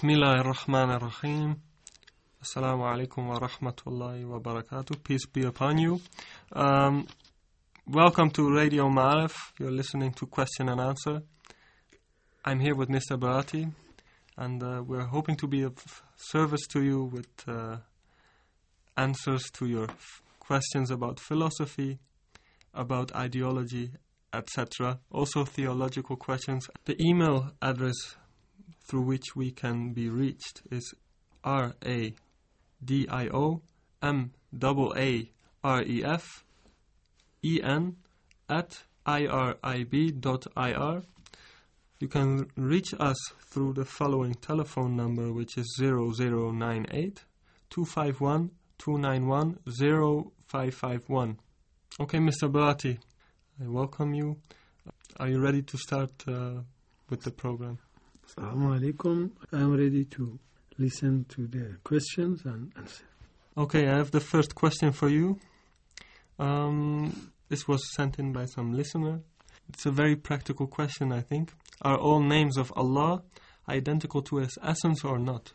Bismillahirrahmanirrahim. Assalamu alaikum wa rahmatullahi wa barakatuh. Peace be upon you. Welcome to Radio Ma'arif. You're listening to Question and Answer. I'm here with Mr. Barati, and we're hoping to be of service to you with answers to your questions about philosophy, about ideology, etc. Also theological questions. The email address through which we can be reached is radiomarefen@irib.ir. You can reach us through the following telephone number, which is 0098 251 291 0551. Okay, Mr. Barati, I welcome you. Are you ready to start with the program? Assalamu alaikum. I'm ready to listen to the questions and answer. Okay, I have the first question for you. This was sent in by some listener. It's a very practical question, I think. Are all names of Allah identical to His essence or not?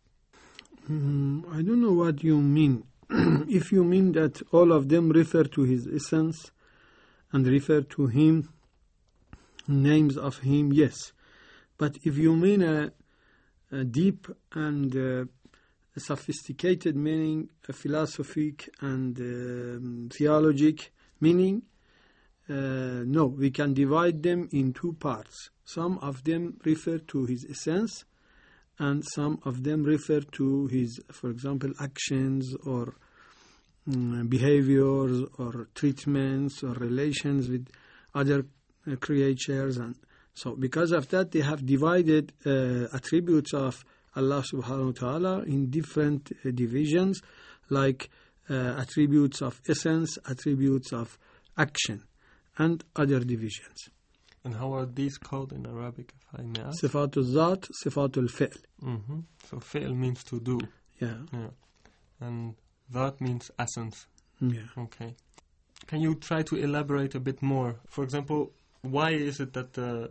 I don't know what you mean. If you mean that all of them refer to His essence and refer to Him, names of Him, yes. But if you mean a deep and sophisticated meaning, a philosophic and theologic meaning, no, we can divide them in two parts. Some of them refer to His essence, and some of them refer to His, for example, actions or behaviors or treatments or relations with other creatures. And so because of that, they have divided attributes of Allah subhanahu wa ta'ala in different divisions, like attributes of essence, attributes of action, and other divisions. And how are these called in Arabic, if I may ask? Sifatul Zat, Sifatul Fi'l. So fi'l means to do. Yeah. And that means essence. Yeah. Okay. Can you try to elaborate a bit more? For example, why is it that the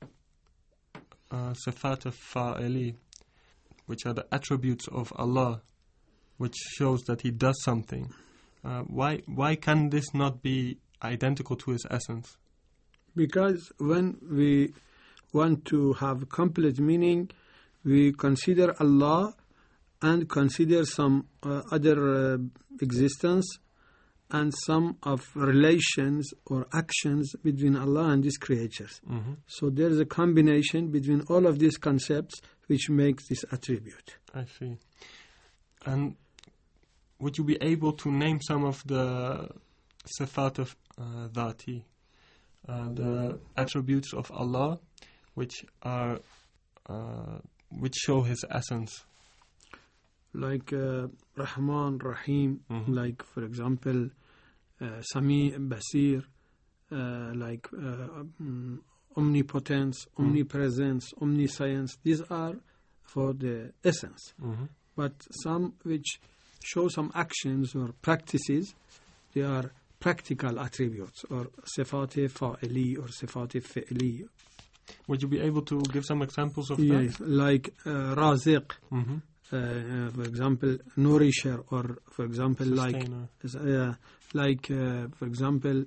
Sifat al-Fa'ili, which are the attributes of Allah, which shows that He does something, why can this not be identical to His essence? Because when we want to have complete meaning, we consider Allah and consider some other existence and some of relations or actions between Allah and these creatures. So there is a combination between all of these concepts which makes this attribute. I see. And would you be able to name some of the sifat of dhati, the attributes of Allah, which are which show His essence? Like Rahman, Rahim, like for example, Sami, Basir, like omnipotence, omnipresence, omniscience. These are for the essence. But some which show some actions or practices, they are practical attributes, or sifat fa'ili or sifat fi'li. Would you be able to give some examples of yes, that? Like raziq, for example, nourisher, or for example, Sustainer. for example,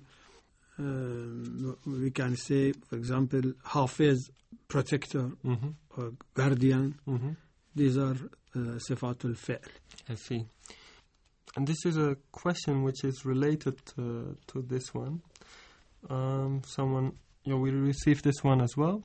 we can say, for example, hafiz, protector, or guardian. These are sifatul fi'l. I see. And this is a question which is related to this one. We received this one as well.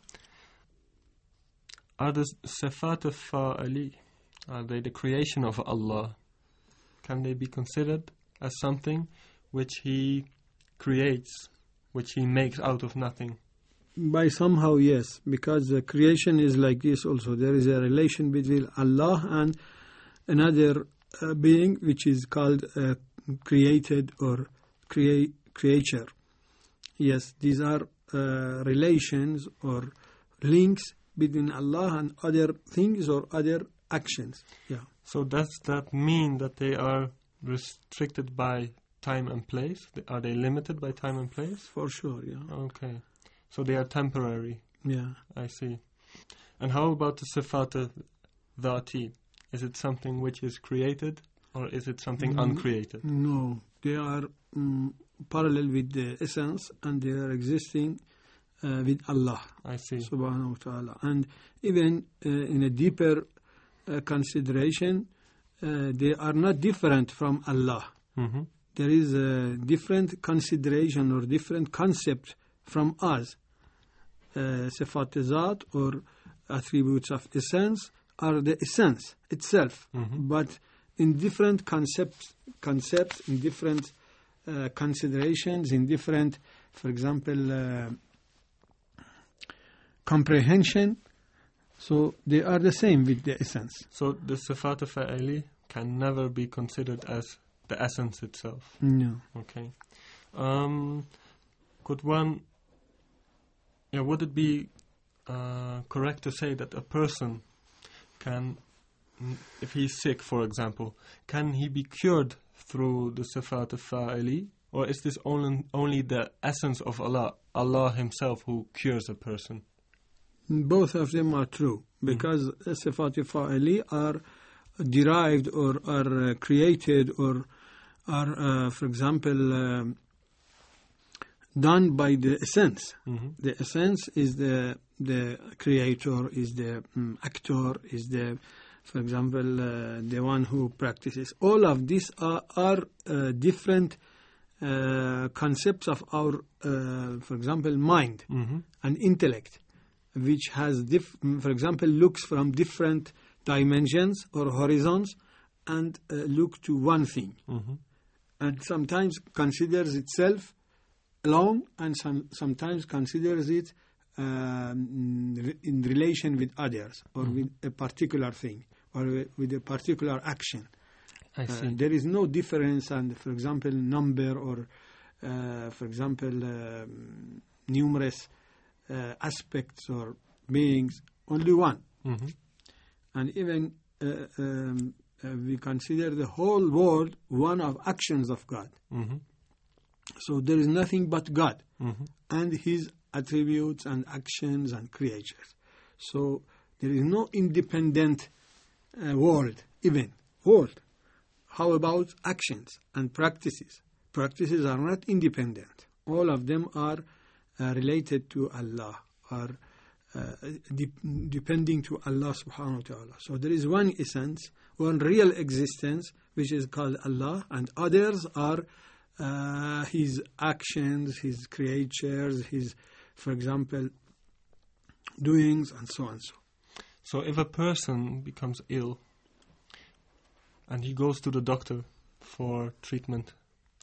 Are the sifat al-fa'ali, are they the creation of Allah? Can they be considered as something which He creates, which He makes out of nothing? By somehow, yes, because the creation is like this also. There is a relation between Allah and another being which is called created or creature. Yes, these are relations or links between Allah and other things or other actions. Yeah. So does that mean that they are restricted by time and place? Are they limited by time and place? For sure, yeah. Okay. So they are temporary. Yeah. I see. And how about the sifat dhati? Is it something which is created, or is it something uncreated? No, they are parallel with the essence, and they are existing with Allah. I see. Subhanahu wa ta'ala. And even in a deeper consideration, they are not different from Allah. Mm-hmm. There is a different consideration or different concept from us. Sifat Zat or attributes of essence are the essence itself, but in different concepts, in different considerations, in different, for example, comprehension. So they are the same with the essence. So the Sifat Fa'ili can never be considered as the essence itself. No. Okay. Could one... Yeah, would it be correct to say that a person can, if he's sick, for example, can he be cured through the Sifat Fa'ili? Or is this only the essence of Allah, Allah himself, who cures a person? Both of them are true, because Sifat Fa'ili are derived or are created or are, for example, done by the essence. The essence is the creator, is the actor, is the, for example, the one who practices. All of these are different concepts of our, for example, mind and intellect, which has, for example, looks from different dimensions or horizons and look to one thing. And sometimes considers itself alone, and sometimes considers it in relation with others, or with a particular thing, or with a particular action. I see. There is no difference, and for example, number or, for example, numerous aspects or beings, only one. And even we consider the whole world one of actions of God. So there is nothing but God and His attributes and actions and creatures. So there is no independent world, even world. How about actions and practices? Practices are not independent. All of them are related to Allah, are depending to Allah subhanahu wa ta'ala. So there is one essence, one real existence, which is called Allah, and others are His actions, His creatures, His, for example, doings, and so on. So if a person becomes ill and he goes to the doctor for treatment,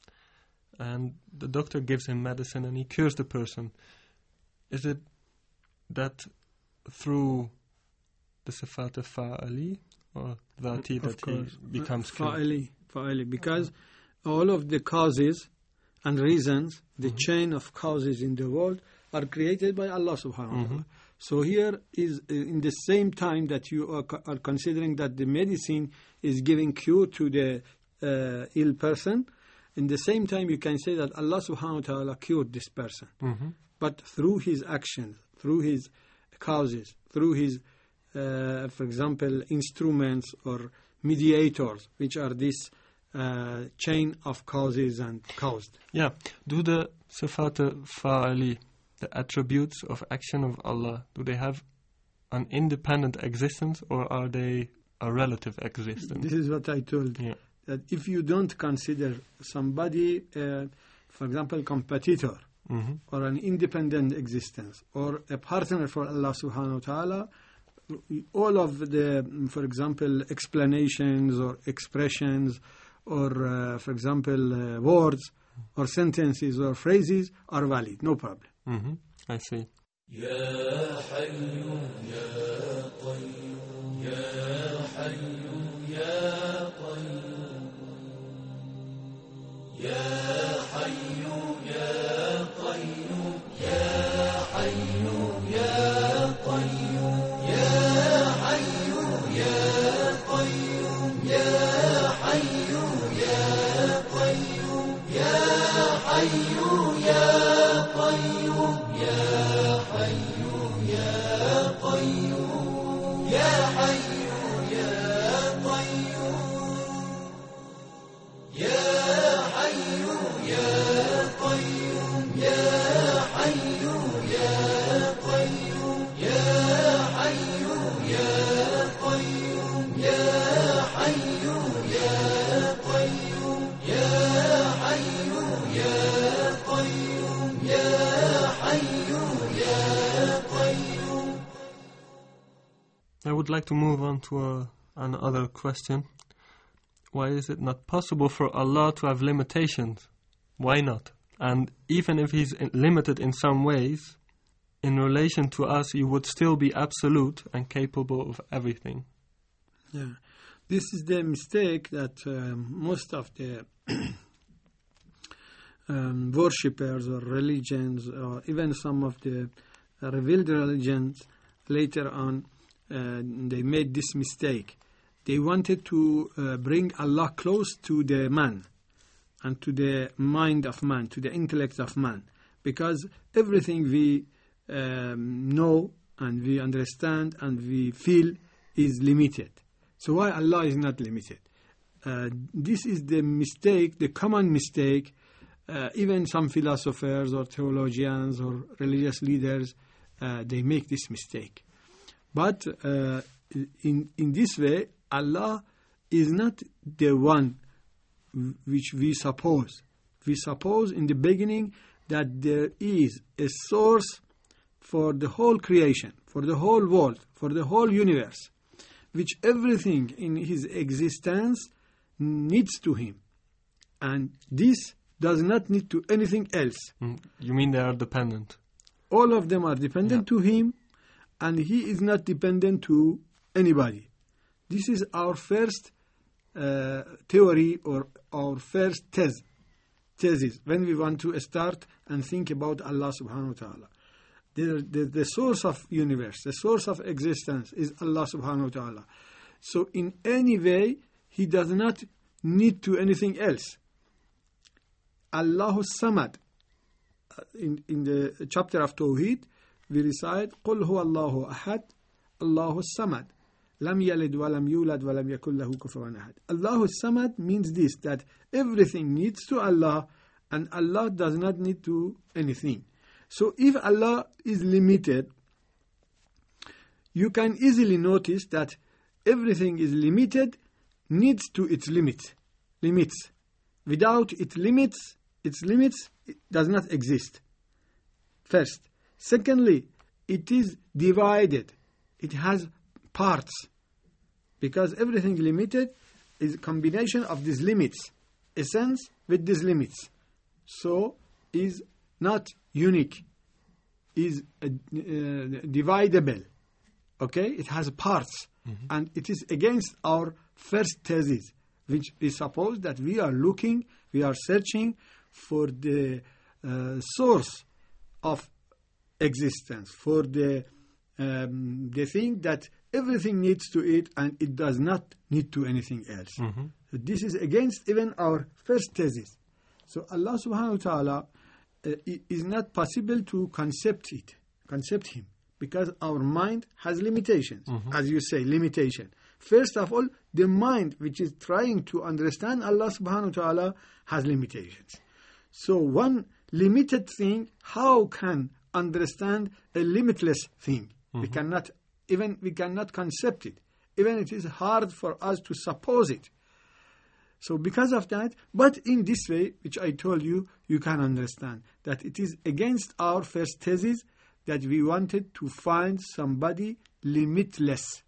and the doctor gives him medicine and he cures the person, is it that through the Sifat Fa'ali or Dhati that he becomes cured? Fa'ali, because all of the causes and reasons, the chain of causes in the world are created by Allah subhanahu wa ta'ala. So here is in the same time that you are considering that the medicine is giving cure to the ill person, in the same time you can say that Allah subhanahu wa ta'ala cured this person. But through His actions, through His causes, through His, for example, instruments or mediators, which are this chain of causes and caused. Yeah. Do the Sifat Fa'ali, the attributes of action of Allah, do they have an independent existence, or are they a relative existence? This is what I told you. That if you don't consider somebody, for example, competitor, or an independent existence, or a partner for Allah subhanahu wa ta'ala, all of the, for example, explanations or expressions, or, for example, words or sentences or phrases are valid, no problem. I see. Ya Hayyu Ya Qayyum Ya Hayyu Ya Qayyum Ya Hayyu Ya Qayyum Ya Hayyu Ya Qayyum Ya Hayyu Ya Qayyum Ya Hayyu Ya Qayyum Ya Hayyu Ya Qayyum Ya Hayyu Ya Qayyum Ya Hayyu would like to move on to another question. Why is it not possible for Allah to have limitations? Why not? And even if He's limited in some ways, in relation to us, He would still be absolute and capable of everything. Yeah. This is the mistake that most of the worshippers or religions, or even some of the revealed religions later on, they made this mistake. They wanted to bring Allah close to the man and to the mind of man, to the intellect of man, because everything we know and we understand and we feel is limited. So why Allah is not limited? This is the mistake, the common mistake. Even some philosophers or theologians or religious leaders, they make this mistake. But in this way, Allah is not the one which we suppose. We suppose in the beginning that there is a source for the whole creation, for the whole world, for the whole universe, which everything in his existence needs to him. And this does not need to anything else. You mean they are dependent? All of them are dependent to him, and he is not dependent to anybody. This is our first theory or our first thesis when we want to start and think about Allah subhanahu wa ta'ala. The source of universe, the source of existence is Allah subhanahu wa ta'ala. So in any way, he does not need to anything else. Allahu Samad. In the chapter of Tawheed, we recite, قُلْ هُوَ اللَّهُ أَحَدٌ اللَّهُ السَّمَدُ لَمْ يَلِدْ وَلَمْ يُولَدْ وَلَمْ يَكُنْ لَهُ كُفُوًا أَحَدٌ. Allahu Samad means this, that everything needs to Allah and Allah does not need to anything. So if Allah is limited, you can easily notice that everything is limited, needs to its limits. Without its limits, it does not exist. First. Secondly, it is divided. It has parts. Because everything limited is a combination of these limits. Essence with these limits. So, is not unique. Is dividable. Okay? It has parts. Mm-hmm. And it is against our first thesis, which we suppose that we are searching for the source of existence, for the thing that everything needs to it and it does not need to anything else. Mm-hmm. So this is against even our first thesis. So Allah subhanahu wa ta'ala is not possible to concept him, because our mind has limitations. Mm-hmm. As you say, limitation. First of all, the mind which is trying to understand Allah subhanahu wa ta'ala has limitations. So one limited thing, how can understand a limitless thing? Mm-hmm. We cannot concept it. Even it is hard for us to suppose it. So because of that, but in this way, which I told you, you can understand that it is against our first thesis that we wanted to find somebody limitless.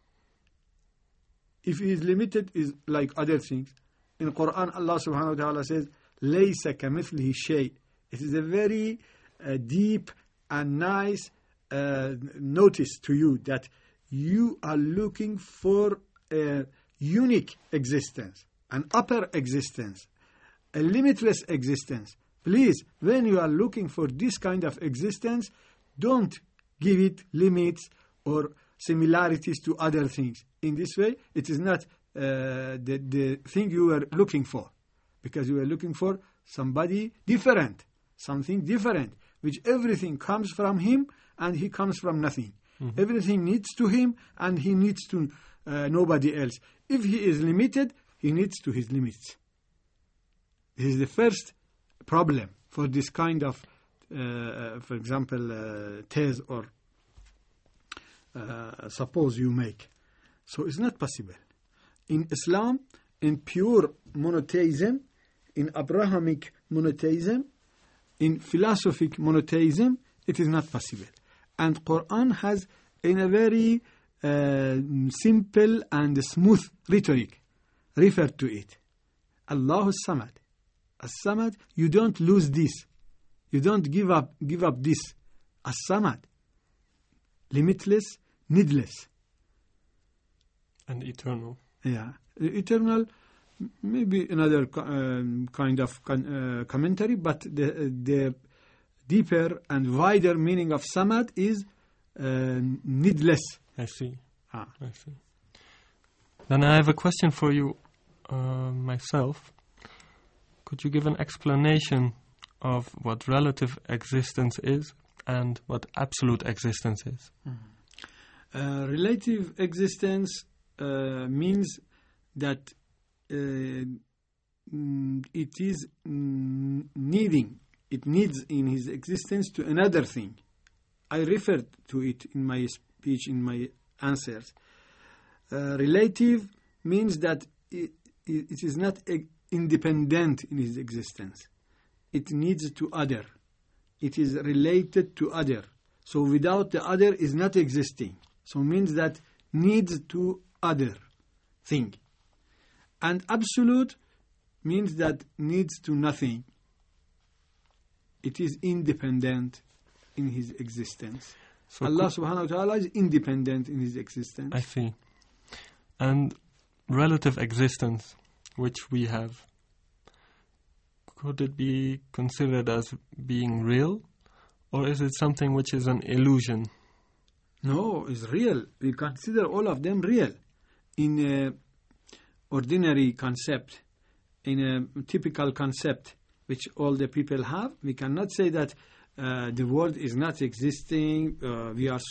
If he is limited, is like other things. In Quran, Allah subhanahu wa ta'ala says, لَيْسَ كَمِثْلِهِ شَيْءٍ. It is a very deep and nice notice to you that you are looking for a unique existence, an upper existence, a limitless existence. Please, when you are looking for this kind of existence, don't give it limits or similarities to other things. In this way, it is not the thing you were looking for, because you were looking for somebody different, something different, which everything comes from him and he comes from nothing. Mm-hmm. Everything needs to him and he needs to nobody else. If he is limited, he needs to his limits. This is the first problem for this kind of, for example, these or suppose you make. So it's not possible. In Islam, in pure monotheism, in Abrahamic monotheism, in philosophic monotheism, it is not possible. And Quran has, in a very simple and smooth rhetoric refer to it. Allahu Samad. As-Samad, you don't lose this. You don't give up this. As-Samad. Limitless, needless. And eternal. Yeah. Eternal, maybe another kind of commentary, but the deeper and wider meaning of Samad is needless. I see. Ah. I see. Then I have a question for you myself. Could you give an explanation of what relative existence is and what absolute existence is? Relative existence means that it is needing. It needs in his existence to another thing. I referred to it in my speech, in my answers. Relative means that it is not independent in his existence. It needs to other. It is related to other. So without the other is not existing. So means that needs to other thing. And absolute means that needs to nothing. It is independent in his existence. So Allah subhanahu wa ta'ala is independent in his existence. I see. And relative existence, which we have, could it be considered as being real? Or is it something which is an illusion? No, it's real. We consider all of them real. In an ordinary concept, in a typical concept, which all the people have, we cannot say that the world is not existing, we are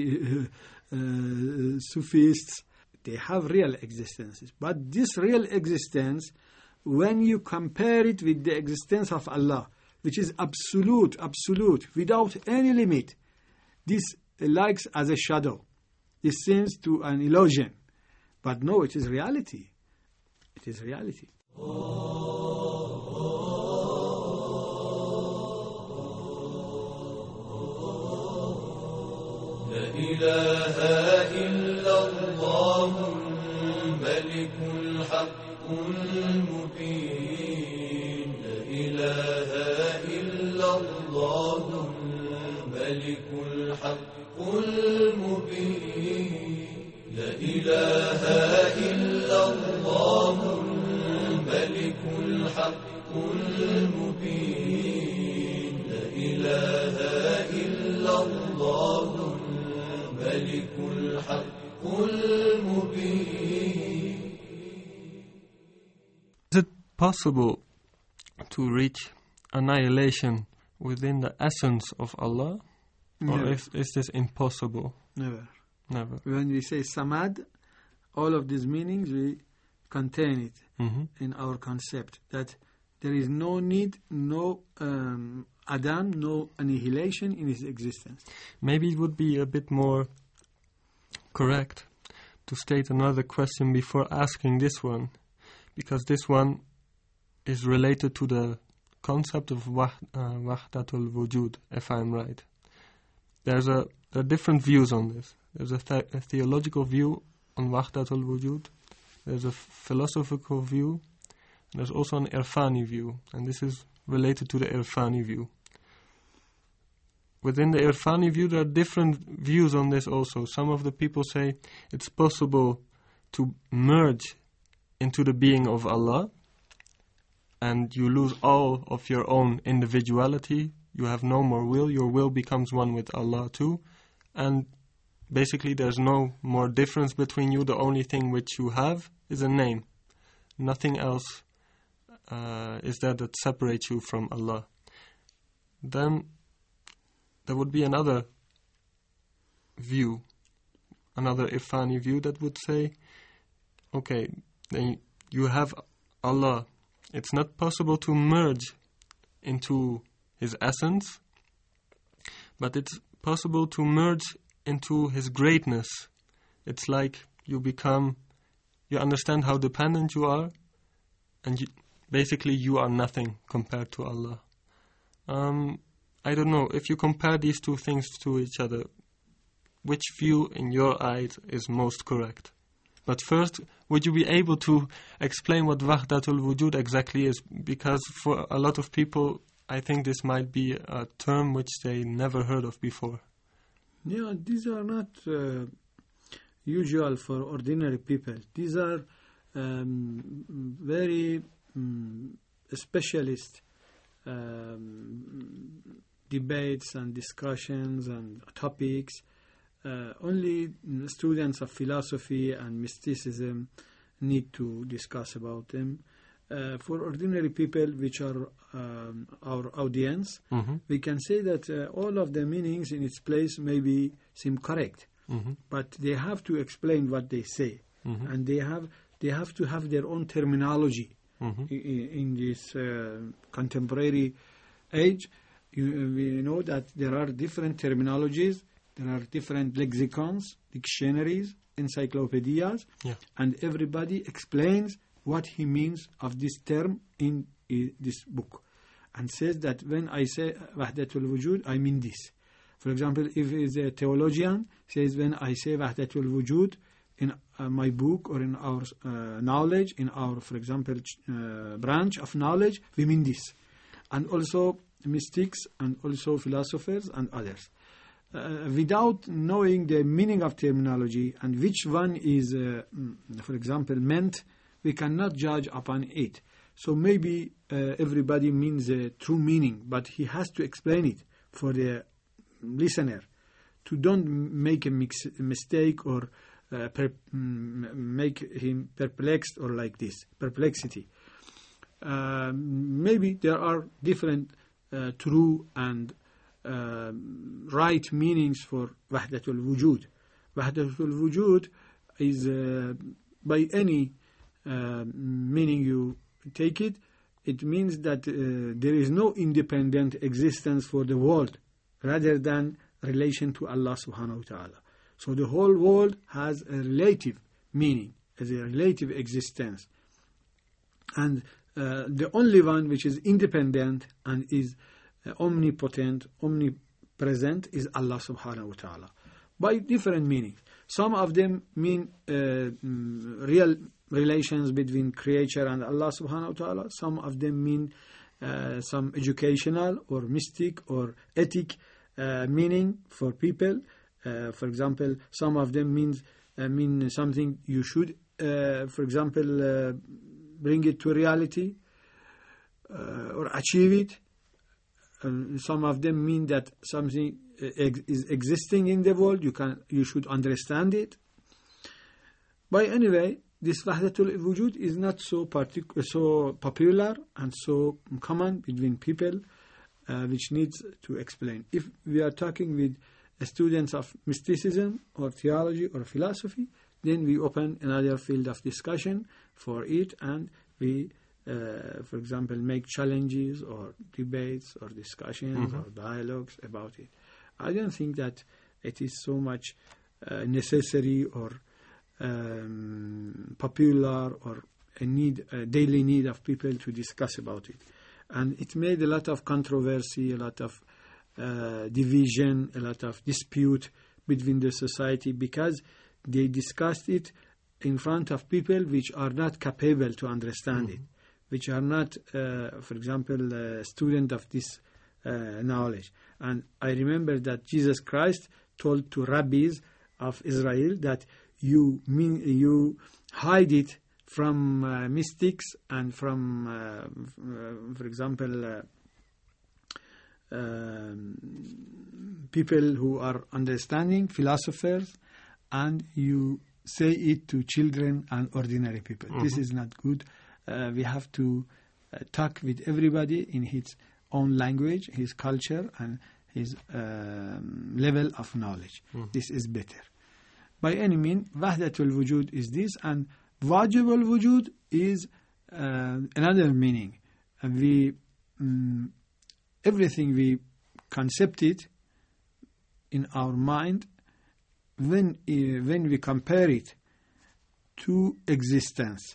sophists. They have real existences. But this real existence, when you compare it with the existence of Allah, which is absolute, without any limit, this likes as a shadow. This seems to an illusion. But no, it is reality. It is reality. لا إله إلا الله الملك الحق المبين لا إله إلا الله الملك الحق المبين لا إله إلا الله الملك الحق المبين لا إله إلا الله الملك الحق المبين. Is it possible to reach annihilation within the essence of Allah? Never. Or is this impossible? Never. Never. When we say Samad, all of these meanings, we contain it in our concept, that there is no need, no Adam, no annihilation in his existence. Maybe it would be a bit more correct to state another question before asking this one, because this one is related to the concept of Wahdatul Wujud, if I'm right. There are different views on this. There's a theological view on Wahdatul Wujud. There's a philosophical view. There's also an Irfani view, and this is related to the Irfani view. Within the Irfani view, there are different views on this also. Some of the people say it's possible to merge into the being of Allah, and you lose all of your own individuality. You have no more will. Your will becomes one with Allah too. And basically there's no more difference between you. The only thing which you have is a name. Nothing else is there that separates you from Allah. Then there would be another view, another Irfani view that would say, okay, then you have Allah. It's not possible to merge into His essence, but it's possible to merge into His greatness. It's like you understand how dependent you are, and basically you are nothing compared to Allah. I don't know, if you compare these two things to each other, which view in your eyes is most correct. But first, would you be able to explain what Wahdatul Wujud exactly is? Because for a lot of people, I think this might be a term which they never heard of before. Yeah, these are not usual for ordinary people. These are very specialist debates and discussions and topics. Only students of philosophy and mysticism need to discuss about them. For ordinary people, which are our audience, we can say that all of the meanings in its place maybe seem correct, but they have to explain what they say, and they have to have their own terminology in this contemporary age. We know that there are different terminologies. There are different lexicons, dictionaries, encyclopedias, and everybody explains what he means of this term in this book, and says that when I say Wahdatul Wujud, I mean this. For example, if he is a theologian, says when I say Wahdatul Wujud in my book or in our knowledge, in our, for example, branch of knowledge, we mean this. And also mystics and also philosophers and others. Without knowing the meaning of terminology and which one is, for example, meant, we cannot judge upon it. So maybe everybody means a true meaning, but he has to explain it for the listener to don't make a mistake or make him perplexed or like this, perplexity. Maybe there are different true and right meanings for Wahdatul Wujud. Wahdatul Wujud is by any meaning you take it, it means that there is no independent existence for the world rather than relation to Allah subhanahu wa ta'ala. So the whole world has a relative meaning, as a relative existence. And the only one which is independent and is omnipotent, omnipresent is Allah subhanahu wa ta'ala. By different meanings. Some of them mean real relations between creature and Allah subhanahu wa ta'ala. Some of them mean some educational or mystic or ethic meaning for people. For example, some of them mean something you should, for example, bring it to reality or achieve it. Some of them mean that something is existing in the world. You should understand it. By anyway, this Wahdatul Wujud is not so popular and so common between people, which needs to explain. If we are talking with students of mysticism or theology or philosophy, then we open another field of discussion for it, and we, for example, make challenges or debates or discussions or dialogues about it. I don't think that it is so much necessary or popular or a daily need of people to discuss about it. And it made a lot of controversy, a lot of division, a lot of dispute between the society because they discussed it in front of people which are not capable to understand it, which are not, for example, a student of this knowledge. And I remember that Jesus Christ told to rabbis of Israel that you hide it from mystics and from, for example, people who are understanding, philosophers, and you say it to children and ordinary people. This is not good. We have to talk with everybody in his own language, his culture, and his level of knowledge. This is better. By any means, Wahdatul Wujud is this, and Wajibul Wujud is another meaning. Everything we concept it in our mind, when we compare it to existence,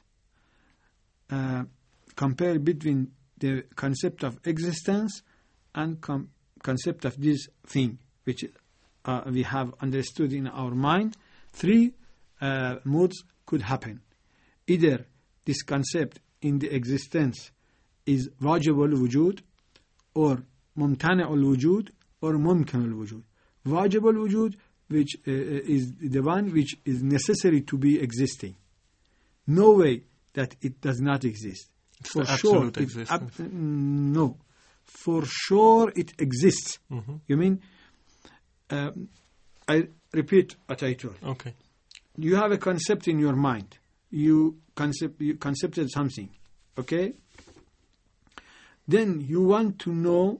compare between the concept of existence and concept of this thing, which we have understood in our mind, three moods could happen. Either this concept in the existence is wajib al-wujud, or mumtani al-wujud, or mumkin al-wujud. Wajib al-wujud, which is the one which is necessary to be existing. No way that it does not exist. It's For the sure, absolute existence. no. For sure it exists. You mean, I repeat what I told. Okay. You have a concept in your mind. You concepted something, okay? Then you want to know,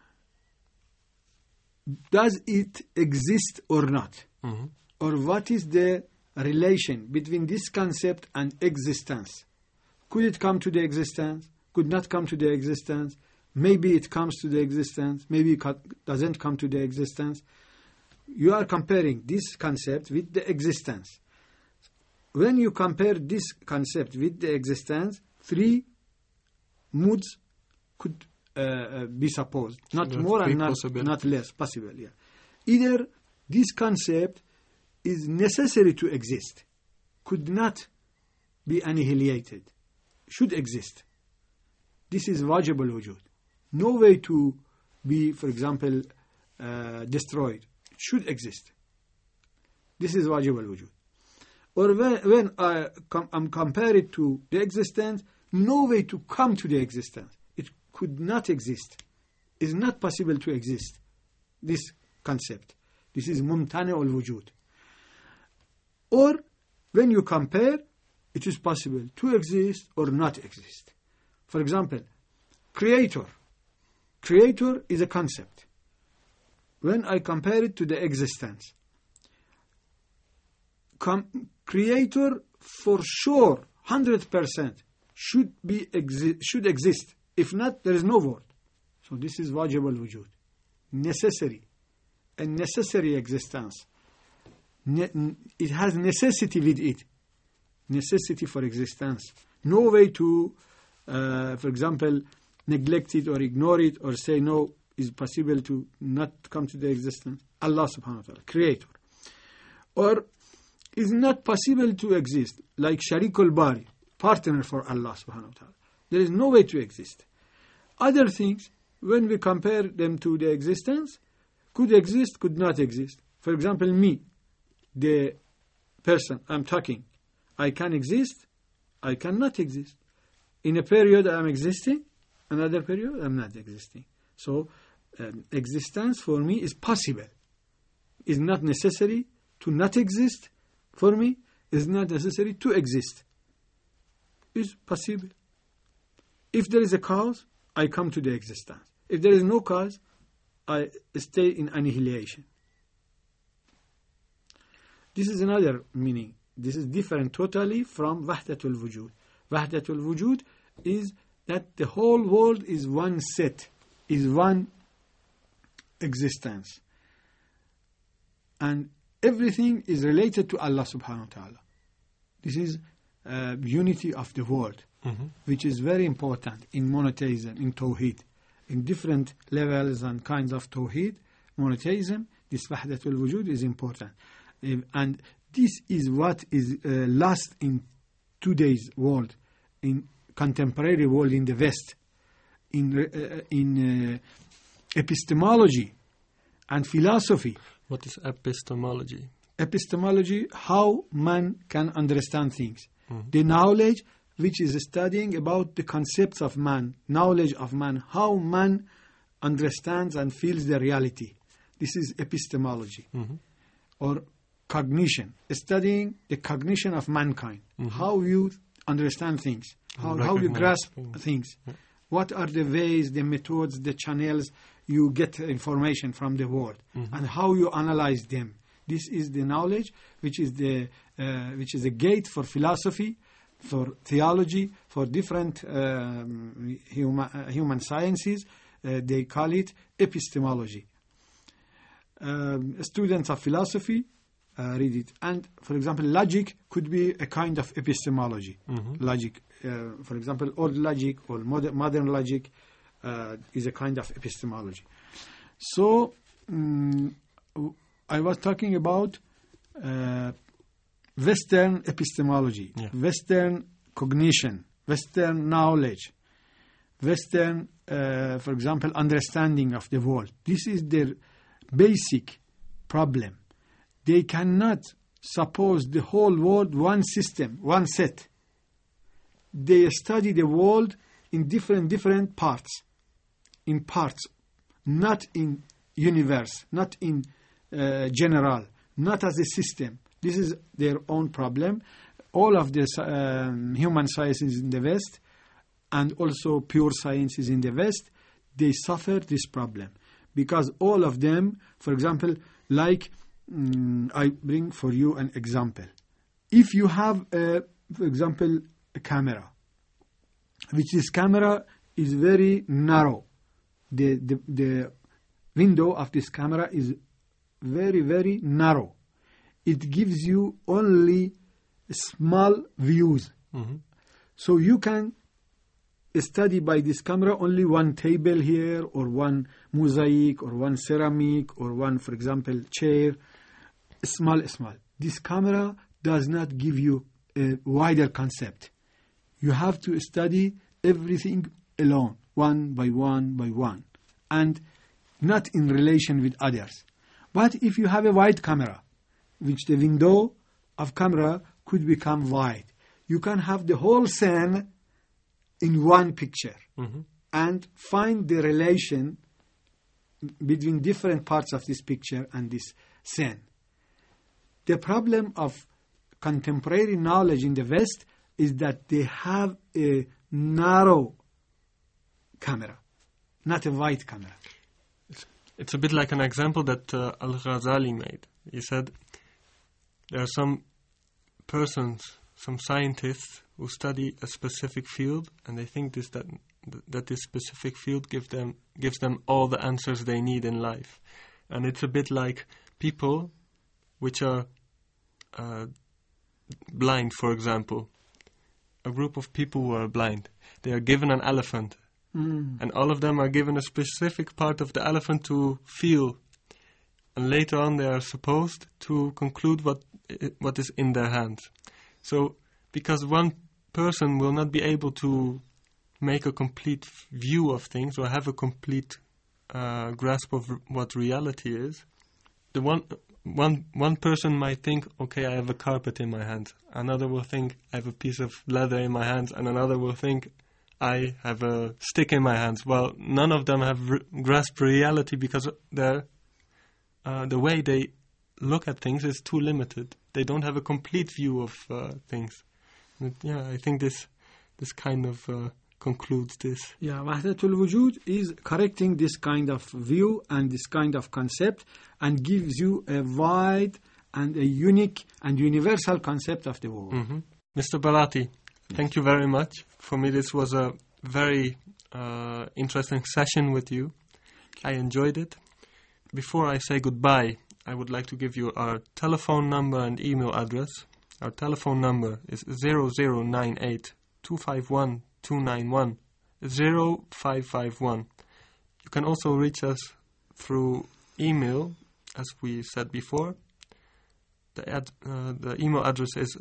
does it exist or not? Or what is the relation between this concept and existence? Could it come to the existence? Could not come to the existence? Maybe it comes to the existence. Maybe it doesn't come to the existence. You are comparing this concept with the existence. When you compare this concept with the existence, three moods could be supposed. Not There are more three and not less possible. Yeah. Either this concept is necessary to exist, could not be annihilated, should exist. This is wajib al-wujud. No way to be, for example, destroyed. It should exist. This is wajib al-wujud. Or when I'm compare it to the existence, no way to come to the existence. It could not exist. It's not possible to exist. This concept. This is mumtani al-wujud. Or when you compare, it is possible to exist or not exist. For example, creator. Creator is a concept. When I compare it to the existence, creator for sure 100% should exist. If not, there is no word. So this is wajib al-wujud. Necessary. A necessary existence. It has necessity with it. Necessity for existence. No way to, for example, neglect it or ignore it or say no is possible to not come to the existence. Allah subhanahu wa ta'ala, creator. Or is not possible to exist, like Sharikul Bari, partner for Allah subhanahu wa ta'ala. There is no way to exist. Other things, when we compare them to the existence, could exist, could not exist. For example, me, the person I'm talking, I can exist, I cannot exist. In a period I'm existing, another period I'm not existing. So existence for me is possible. Is not necessary to not exist. For me, is not necessary to exist. It's possible. If there is a cause, I come to the existence. If there is no cause, I stay in annihilation. This is another meaning. This is different totally from Wahdatul Wujud. Wahdatul Wujud is that the whole world is one set, is one existence. And everything is related to Allah subhanahu wa ta'ala. This is unity of the world, which is very important in monotheism, in Tawheed. In different levels and kinds of Tawheed, monotheism, this Wahdatul Wujud is important. And this is what is lost in today's world, in contemporary world in the West, in epistemology and philosophy. What is epistemology? Epistemology, how man can understand things. The knowledge which is studying about the concepts of man, knowledge of man, how man understands and feels the reality. This is epistemology. Or cognition, studying the cognition of mankind, how you understand things, how you grasp things. What are the ways, the methods, the channels you get information from the world, and how you analyze them. This is the knowledge which is a gate for philosophy, for theology, for different human sciences. They call it epistemology. Students of philosophy read it. And, for example, logic could be a kind of epistemology. Logic, for example, old logic or modern logic is a kind of epistemology. So, I was talking about Western epistemology, Western cognition, Western knowledge, Western, for example, understanding of the world. This is their basic problem. They cannot suppose the whole world one system, one set. They study the world in different parts, not in universe, not in general, not as a system. This is their own problem. All of the human sciences in the West and also pure sciences in the West, they suffer this problem. Because all of them, for example, like I bring for you an example. If you have, for example, a camera, which this camera is very narrow. The window of this camera is very narrow. It gives you only small views. Mm-hmm. So you can study by this camera only one table here, or one mosaic, or one ceramic, or one, for example, chair. Small. This camera does not give you a wider concept. You have to study everything alone, one by one, and not in relation with others. But if you have a wide camera, which the window of camera could become wide, you can have the whole scene in one picture, mm-hmm. and find the relation between different parts of this picture and this scene. The problem of contemporary knowledge in the West is that they have a narrow camera, not a wide camera. It's a bit like an example that Al-Ghazali made. He said there are some persons, some scientists who study a specific field, and they think that this specific field gives them all the answers they need in life. And it's a bit like people which are blind, for example. A group of people who are blind. They are given an elephant. And all of them are given a specific part of the elephant to feel. And later on they are supposed to conclude what is in their hands. So, because one person will not be able to make a complete view of things or have a complete grasp of what reality is, the one person might think, okay, I have a carpet in my hands. Another will think, I have a piece of leather in my hands. And another will think, I have a stick in my hands. Well, none of them have grasped reality because the way they look at things is too limited. They don't have a complete view of things. I think this kind of concludes this. Yeah, Wahdatul Wujud is correcting this kind of view and this kind of concept and gives you a wide and a unique and universal concept of the world. Mm-hmm. Mr. Barati, thank you very much. For me, this was a very interesting session with you. I enjoyed it. Before I say goodbye, I would like to give you our telephone number and email address. Our telephone number is 0098 251 291 0551. You can also reach us through email, as we said before. The email address is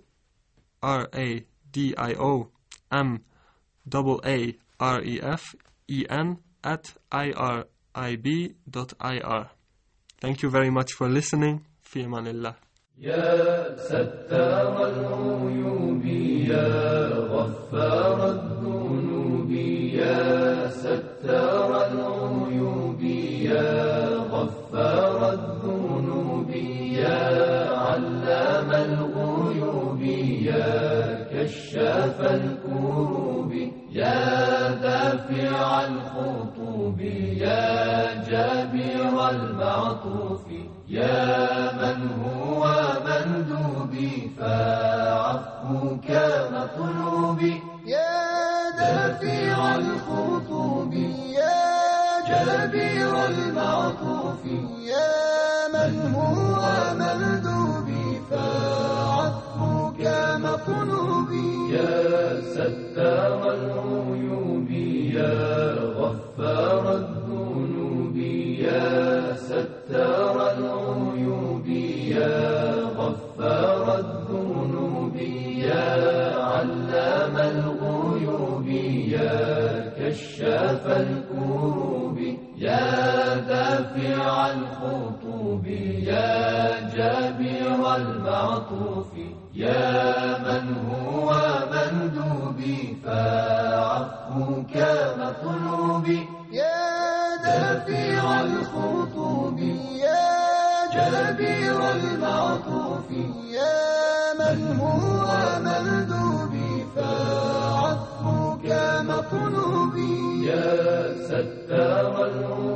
radiomarefen@irib.ir. Thank you very much for listening. في أمان الله. يا ستار العيوب يا غفار الذنوب يا ستار العيوب يا غفار الذنوب يا علام الغيوب يا كشاف الكروب يا دافع الخطوب يا جابر المعطوف يا من هو مندوبي فعفوك مطلوبي يا دافع الخطوب يا جابر المعطوف يا من هو مندوبي فعفوك مطلوبي يا ستار العيوب يا غفار الذنوب يا ستار العيوب علام الغيوب يا كشاف الكروب يا دافع الخطوب يا جابر المعطوف يا من هو مندوبي فعفوك مطلوبي يا دافع الخطوب يا جابر المعطوف يا من هو مندوبي فعفوك مطلوبي يا ستار